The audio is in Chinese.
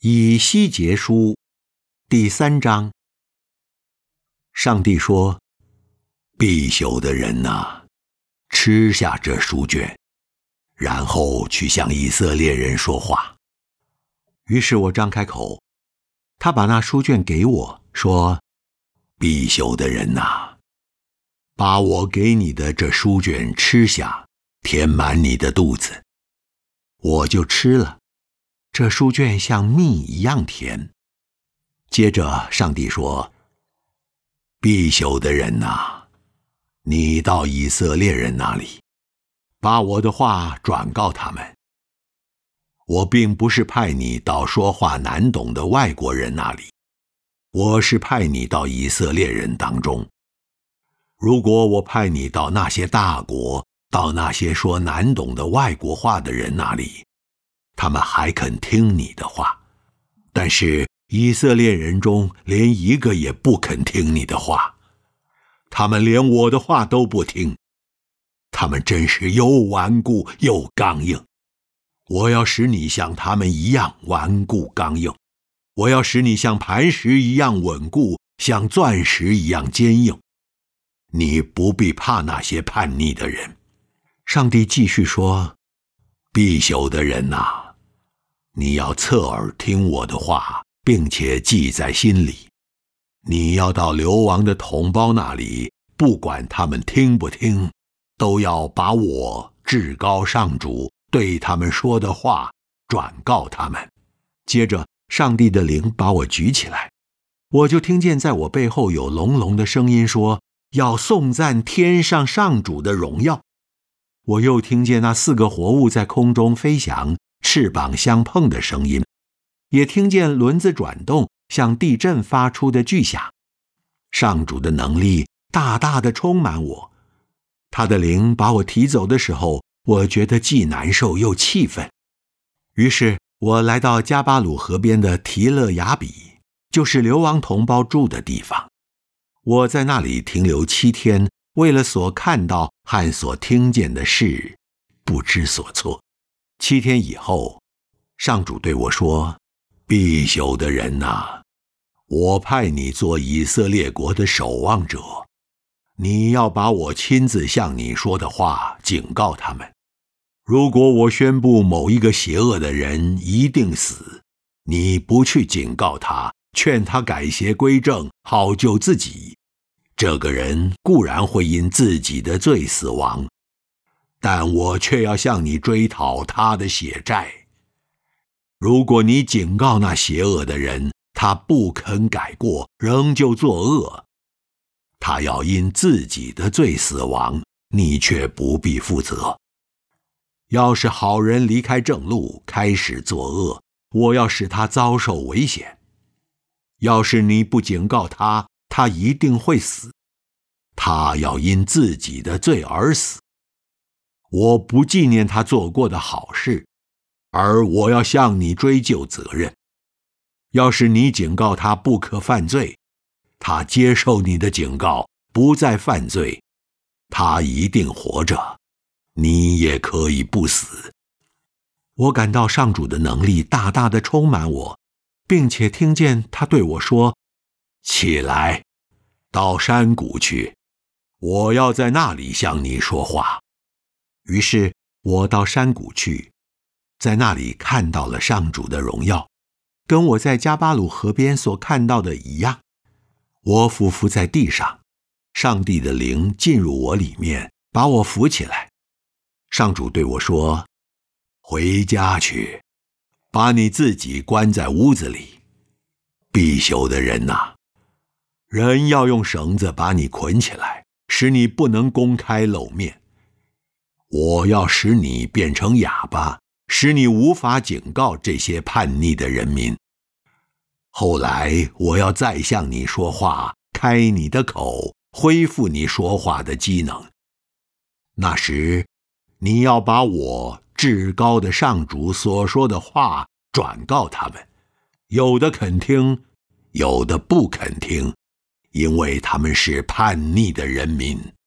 以西结书第3章。上帝说：必朽的人哪，吃下这书卷，然后去向以色列人说话。于是我张开口，他把那书卷给我，说：必朽的人哪，把我给你的这书卷吃下，填满你的肚子。我就吃了，这书卷像蜜一样甜。接着上帝说：必朽的人哪，你到以色列人那里，把我的话转告他们。我并不是派你到说话难懂的外国人那里，我是派你到以色列人当中。如果我派你到那些大国，到那些说难懂的外国话的人那里，他们还肯听你的话，但是以色列人中连一个也不肯听你的话，他们连我的话都不听，他们真是又顽固又刚硬。我要使你像他们一样顽固刚硬，我要使你像磐石一样稳固，像钻石一样坚硬。你不必怕那些叛逆的人。上帝继续说：必朽的人哪，你要侧耳听我的话，并且记在心里。你要到流亡的同胞那里，不管他们听不听，都要把我至高上主对他们说的话转告他们。接着上帝的灵把我举起来，我就听见在我背后有隆隆的声音说：要颂赞天上上主的荣耀。我又听见那4个活物在空中飞翔，翅膀相碰的声音，也听见轮子转动，像地震发出的巨响。上主的能力大大的充满我，他的灵把我提走的时候，我觉得既难受又气愤。于是我来到加巴鲁河边的提勒雅比，就是流亡同胞住的地方。我在那里停留7天，为了所看到和所听见的事不知所措。7天以后，上主对我说：必朽的人哪，我派你做以色列国的守望者，你要把我亲自向你说的话警告他们。如果我宣布某一个邪恶的人一定死，你不去警告他，劝他改邪归正，好救自己，这个人固然会因自己的罪死亡，但我却要向你追讨他的血债。如果你警告那邪恶的人，他不肯改过，仍旧作恶，他要因自己的罪死亡，你却不必负责。要是好人离开正路，开始作恶，我要使他遭受危险。要是你不警告他，他一定会死，他要因自己的罪而死。我不纪念他做过的好事，而我要向你追究责任。要是你警告他不可犯罪，他接受你的警告，不再犯罪，他一定活着，你也可以不死。我感到上主的能力大大的充满我，并且听见他对我说：起来，到山谷去，我要在那里向你说话。于是我到山谷去，在那里看到了上主的荣耀，跟我在加巴鲁河边所看到的一样。我俯伏在地上，上帝的灵进入我里面，把我扶起来。上主对我说：回家去，把你自己关在屋子里。必朽的人哪，人要用绳子把你捆起来，使你不能公开露面。我要使你变成哑巴，使你无法警告这些叛逆的人民。后来我要再向你说话，开你的口，恢复你说话的机能。那时你要把我至高的上主所说的话转告他们，有的肯听，有的不肯听，因为他们是叛逆的人民。